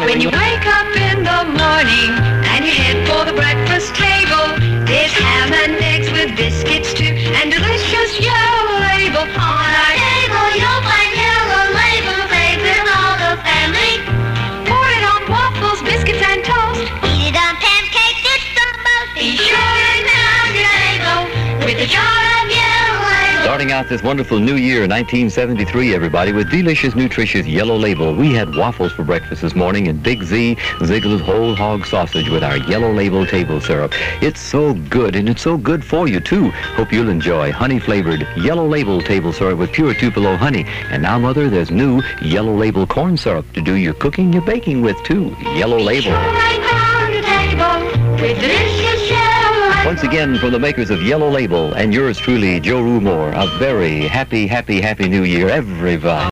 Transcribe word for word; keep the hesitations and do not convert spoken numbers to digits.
When you wake up in the morning and you head for the breakfast table, there's ham and eggs with biscuits too, and delicious Yellow Label. On our table you'll find Yellow Label favorite of all the family. Pour it on waffles, biscuits and toast. Eat it on pancakes, it's the most. Be sure and have your label with a jar of Yellow Label. Starting out this wonderful new year, nineteen seventy-three, everybody, with delicious, nutritious Yellow Label. We had waffles for breakfast this morning and Big Z, Ziegler's whole hog sausage with our Yellow Label table syrup. It's so good, and it's so good for you, too. Hope you'll enjoy honey-flavored Yellow Label table syrup with pure Tupelo honey. And now, Mother, there's new Yellow Label corn syrup to do your cooking, your baking with, too. Yellow Label. Once again, from the makers of Yellow Label and yours truly, Joe Rumore, a very happy, happy, happy New Year, everybody.